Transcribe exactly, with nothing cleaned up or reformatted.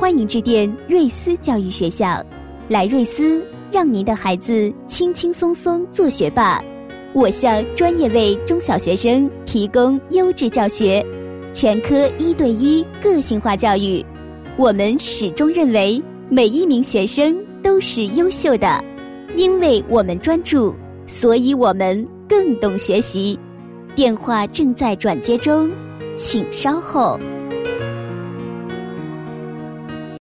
欢迎致电瑞思教育学校。来瑞思，让您的孩子轻轻松松做学霸。我校专业为中小学生提供优质教学，全科一对一个性化教育。我们始终认为每一名学生都是优秀的，因为我们专注，所以我们更懂学习。电话正在转接中，请稍后。